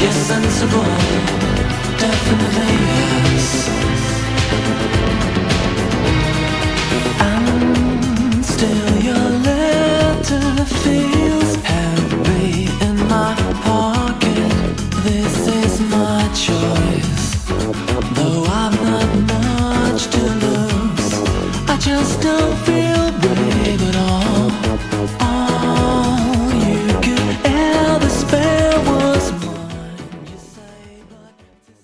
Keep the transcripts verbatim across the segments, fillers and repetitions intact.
You're sensible, definitely yes. And still your letter feels heavy in my pocket. This is my choice, though I've not much to lose. I just don't feel brave at all. All you could ever spare was mine, you say, but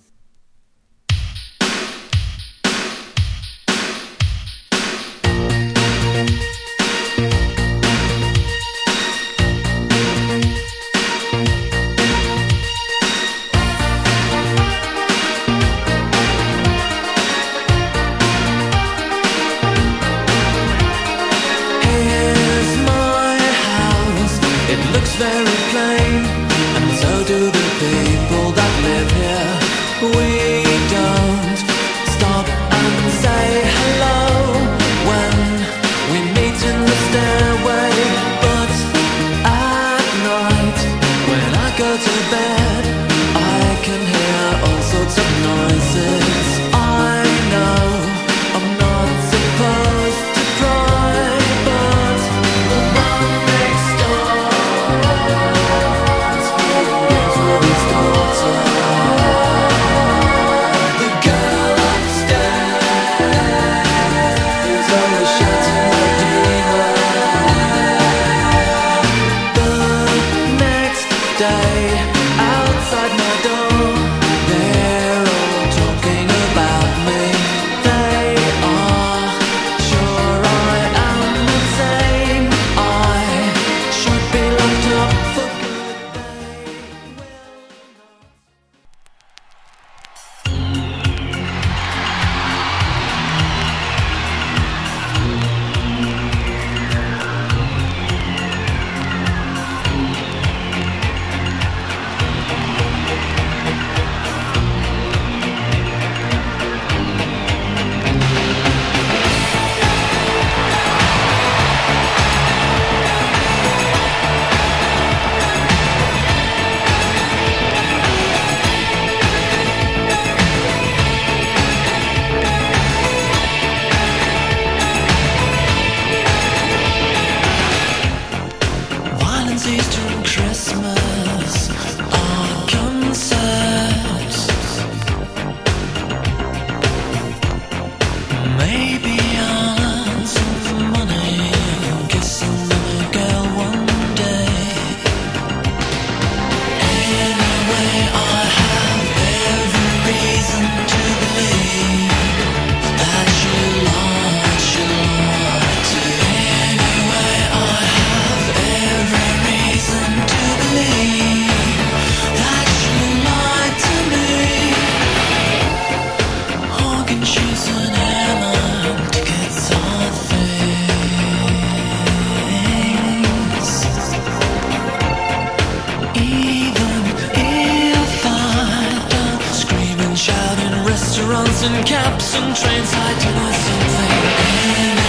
here's my house. It looks very plain, and so do the people that live here. We don't stop and say hello when we meet in the stairway. But at night, when I go to bed, I can hear all sorts of noises. I know I'm not supposed to cry, but the one next door lives with his daughter. The girl upstairs is always shouting like demon. The next day, outside my door, they're all talking about me. They are sure I am insane. I should be locked up for good. They will not. Violence, Easter and Christmas are concepts. Maybe I'll earn some money kissing a girl one day. Anyway, I have every reason to believe that you lied, you lied to me. Anyway, I have every reason to believe that you lied to me. Hogging shoes and airline tickets are things. Even if I don't scream and shout in restaurants and cabs and trains, I do know something.